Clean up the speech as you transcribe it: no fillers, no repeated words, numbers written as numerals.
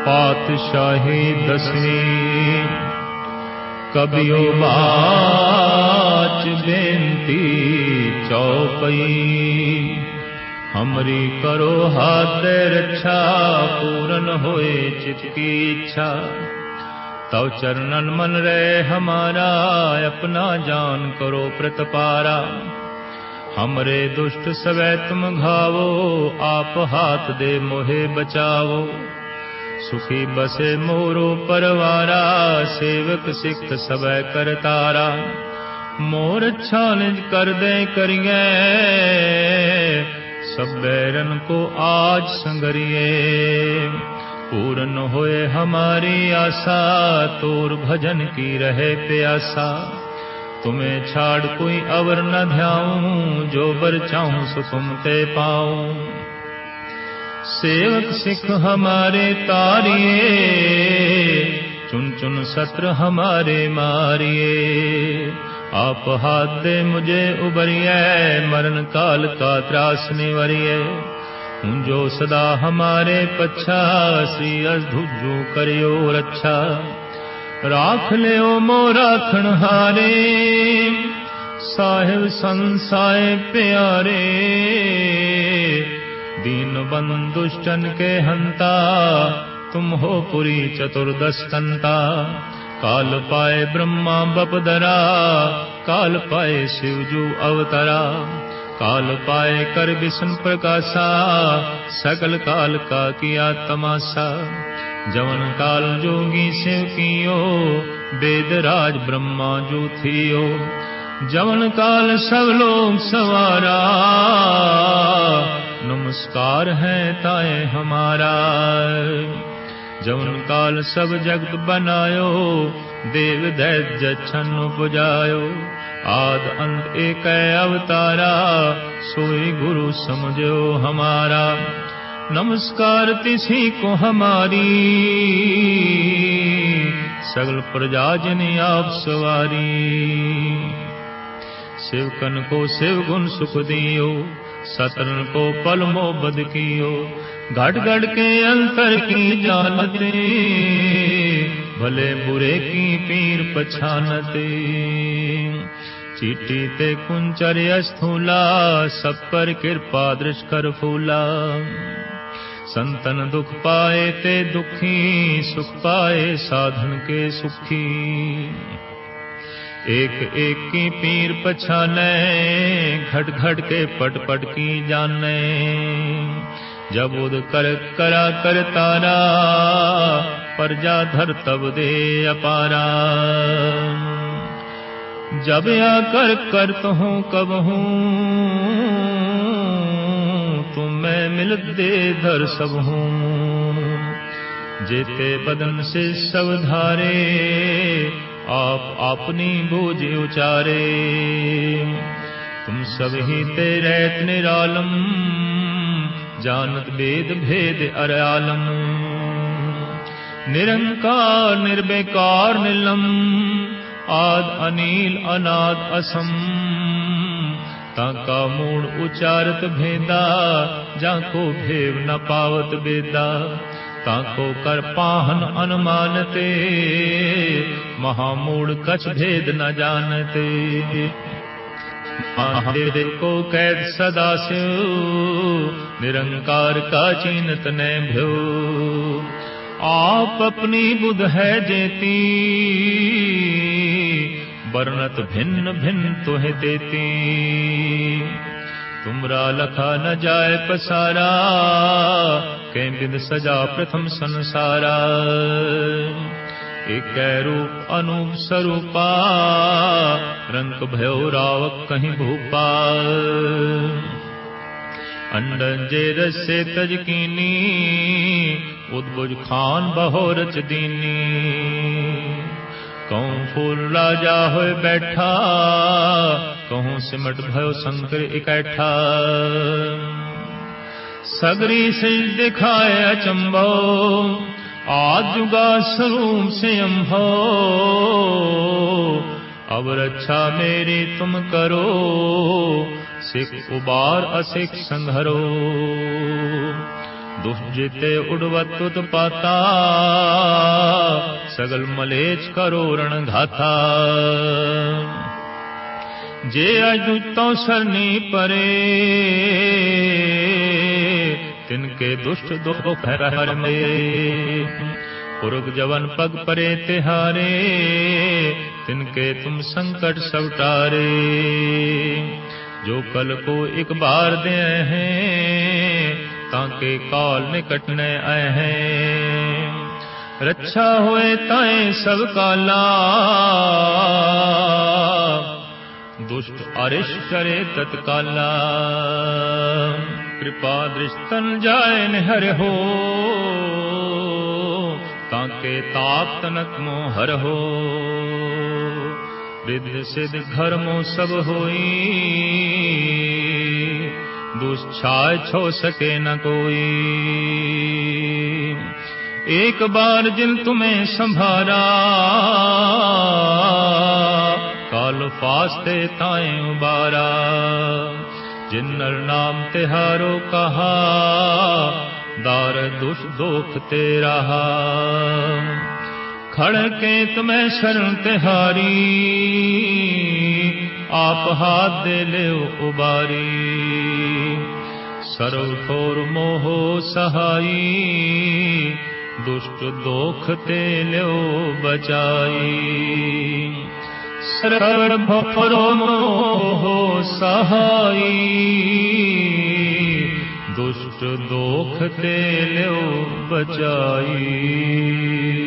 पातशाही दसवीं कबियो बाच बेनती चौपई। हमरी करो हाथ रक्षा पूरन होए चित की इच्छा। तव चरणन मन रहे हमारा अपना जान करो प्रतपारा। हमरे दुष्ट सवै तुम घावो आप हाथ दे मोहे बचावो। सुखी बसे मोरो परवारा सेवक सिख सबै करतारा। मोर अच्छा निज कर दे करिए सब बैरन को आज संगरिए। पूर्ण होए हमारी आशा तोर भजन की रहे प्यासा। तुम्हें छाड़ कोई अवर न ध्याऊं जो बर चाहूं सो तुम ते पाऊं। सेवक सिख हमारे तारिए चुन चुन सत्र हमारे मारिए। आप हाथ दे मुझे उबरिए मरण काल का त्रास निवरिए। जो सदा हमारे पच्छा श्री अधुजो करियो रक्षा। राख ले ओ मोराखण हारे साहिब संसाय प्यारे। दीन बंधुष्टन के हंता तुम हो पुरी चतुर्दश कंता। काल पाए ब्रह्मा बपदरा काल पाए शिवजू अवतरा। काल पाए कर विष्णु प्रकाशा सकल काल का किया तमाशा। जवन काल जोगी शिव कियो वेद राज ब्रह्मा जो थियो। जवन काल सब लोग सवारा नमस्कार है ताए हमारा। जवन काल सब जगत बनायो देव दैत्य छन्न पुजायो। आद अंत एक अवतारा सोई गुरु समझो हमारा। नमस्कार तिसी को हमारी सगल प्रजा जन आप सवारी। शिवकन को शिव गुण सुख दियो सतरन को पल मोबद कियो। घट घट के अंतर की जानते भले बुरे की पीर पछानते। चीटी ते कुंचर स्थूला सब पर कृपा दृष्ट कर फूला। संतन दुख पाए ते दुखी सुख पाए साधन के सुखी। एक एक की पीर पछाने घट घट के पट पट की जाने। जब उद कर करा कर तारा प्रजा धर तब दे अपारा। जब आकर करत हूँ कब हूँ तुम मैं मिलत दे धर सब हूँ। जेते बदन से सब धारे आप अपनी बूझ उचारे। तुम सब ही ते रहत निरालम जानत वेद भेद अरआलम। निरंकार निर्विकार निलम आद अनील अनाद असम। ताका मूड उचारत भेदा जाको भेव न पावत बेदा। ताको कर पाहन अनुमानते महामूढ़ कछ भेद न जानते। महादेव को कैद सदा से निरंकार का चीनत न भ्यो। आप अपनी बुध है जेती वर्णत भिन्न भिन्न तुहे देती। तुमरा लखा न जाय पसारा कै बिद सजा प्रथम संसारा। एक रूप अनूप स्वरूपा रंग भयो रावक कहीं भूपा। अंडन जे रसे तज कीनी उद्भुज खान बहोरच दीनी। कहूँ फूल राजा होए बैठा कहूँ सिमट भयो शंकर इकट्ठा। सगरी से दिखाए अचंभो आजुगा स्वरूप से अम्भो। अब रक्षा मेरी तुम करो सिख उबार असिख संघरो। दुष्ट जेते उड़वत उत्पाता, सगल मलेच करो रण घाता। जे अजुतो सरनी परे, तिनके दुष्ट दुख हर में। पुरुष जवन पग परे तिहारे, तिनके तुम संकट सब टारे। जो कल को एक बार दे हैं, ताके काल निकट न आए हैं। रक्षा होए ताए सब काला, दुष्ट अरिष्ट करे तत्काला। कृपा दृष्टन जाय निहर हो, ताके ताप तनक मोह हर हो। रिद्ध सिद्ध घर मो सब होई, दुष्छाय छो सके न कोई। एक बार जिन तुम्हें संभारा, काल फास्ते ताए उबारा। जिन नर नाम तिहारो कहा, दार दुष दोख तेरा। खड़ के तुम्हें शरण तिहारी, आप हाथ दे ले उबारी। सर्व ठोर मोहो सहाई, दुष्ट दोख ते लो बचाई। सर्व ठोर मोहो सहाई, दुष्ट दोख ते लो बचाई।